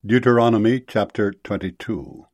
Deuteronomy chapter 22.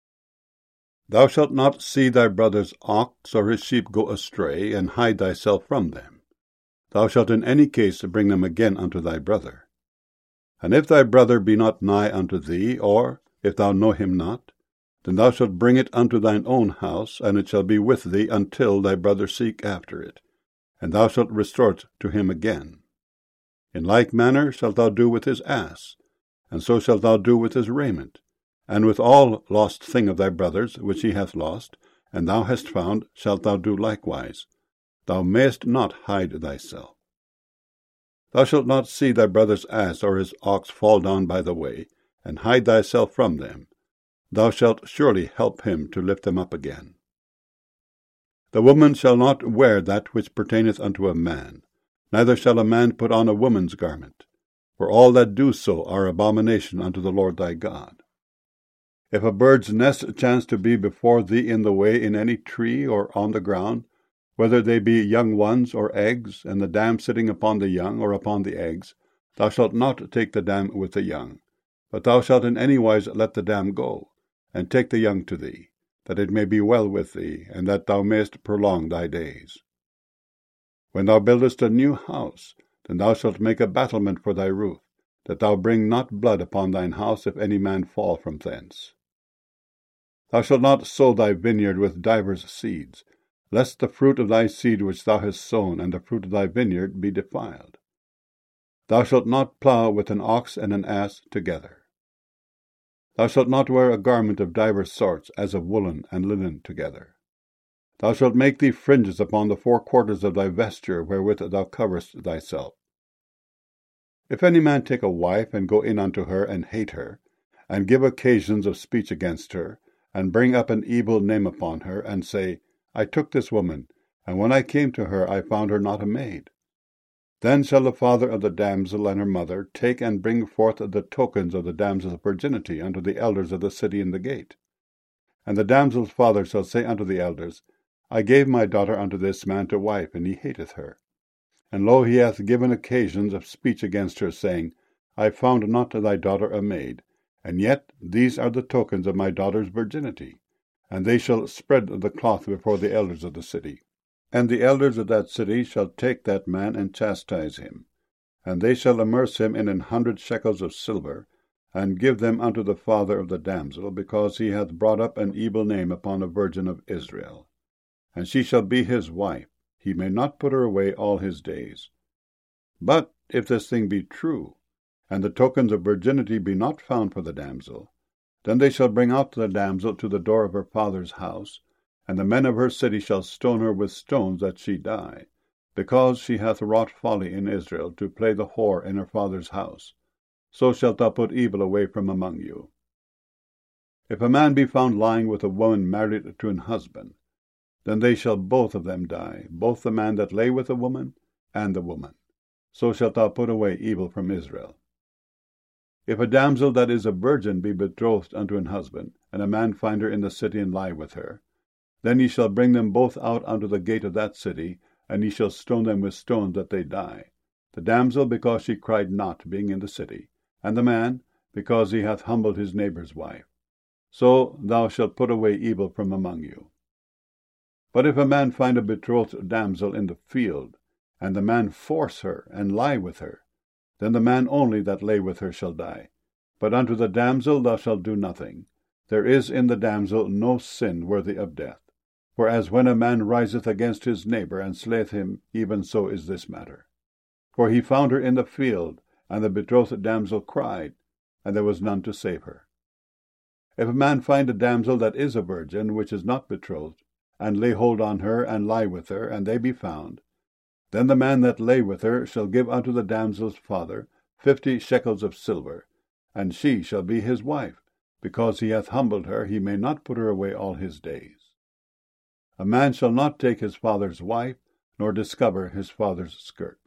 Thou shalt not see thy brother's ox or his sheep go astray, and hide thyself from them. Thou shalt in any case bring them again unto thy brother. And if thy brother be not nigh unto thee, or if thou know him not, then thou shalt bring it unto thine own house, and it shall be with thee until thy brother seek after it, and thou shalt restore it to him again. In like manner shalt thou do with his ass, and so shalt thou do with his raiment, and with all lost thing of thy brother's, which he hath lost, and thou hast found, shalt thou do likewise. Thou mayest not hide thyself. Thou shalt not see thy brother's ass or his ox fall down by the way, and hide thyself from them. Thou shalt surely help him to lift them up again. The woman shall not wear that which pertaineth unto a man, neither shall a man put on a woman's garment. For all that do so are abomination unto the Lord thy God. If a bird's nest chance to be before thee in the way in any tree or on the ground, whether they be young ones or eggs, and the dam sitting upon the young or upon the eggs, thou shalt not take the dam with the young, but thou shalt in any wise let the dam go, and take the young to thee, that it may be well with thee, and that thou mayest prolong thy days. When thou buildest a new house, then thou shalt make a battlement for thy roof, that thou bring not blood upon thine house if any man fall from thence. Thou shalt not sow thy vineyard with divers seeds, lest the fruit of thy seed which thou hast sown and the fruit of thy vineyard be defiled. Thou shalt not plough with an ox and an ass together. Thou shalt not wear a garment of divers sorts, as of woolen and linen together. Thou shalt make thee fringes upon the four quarters of thy vesture wherewith thou coverest thyself. If any man take a wife, and go in unto her, and hate her, and give occasions of speech against her, and bring up an evil name upon her, and say, I took this woman, and when I came to her I found her not a maid, then shall the father of the damsel and her mother take and bring forth the tokens of the damsel's virginity unto the elders of the city in the gate. And the damsel's father shall say unto the elders, I gave my daughter unto this man to wife, and he hateth her. And lo, he hath given occasions of speech against her, saying, I found not thy daughter a maid, and yet these are the tokens of my daughter's virginity. And they shall spread the cloth before the elders of the city. And the elders of that city shall take that man and chastise him, and they shall immerse him in 100 shekels of silver, and give them unto the father of the damsel, because he hath brought up an evil name upon a virgin of Israel. And she shall be his wife. He may not put her away all his days. But if this thing be true, and the tokens of virginity be not found for the damsel, then they shall bring out the damsel to the door of her father's house, and the men of her city shall stone her with stones that she die, because she hath wrought folly in Israel, to play the whore in her father's house. So shalt thou put evil away from among you. If a man be found lying with a woman married to an husband, then they shall both of them die, both the man that lay with the woman and the woman. So shalt thou put away evil from Israel. If a damsel that is a virgin be betrothed unto an husband, and a man find her in the city and lie with her, then ye shall bring them both out unto the gate of that city, and ye shall stone them with stones that they die, the damsel because she cried not, being in the city, and the man because he hath humbled his neighbour's wife. So thou shalt put away evil from among you. But if a man find a betrothed damsel in the field, and the man force her, and lie with her, then the man only that lay with her shall die. But unto the damsel thou shalt do nothing. There is in the damsel no sin worthy of death. For as when a man riseth against his neighbour, and slayeth him, even so is this matter. For he found her in the field, and the betrothed damsel cried, and there was none to save her. If a man find a damsel that is a virgin, which is not betrothed, and lay hold on her, and lie with her, and they be found, then the man that lay with her shall give unto the damsel's father 50 shekels of silver, and she shall be his wife. Because he hath humbled her, he may not put her away all his days. A man shall not take his father's wife, nor discover his father's skirt.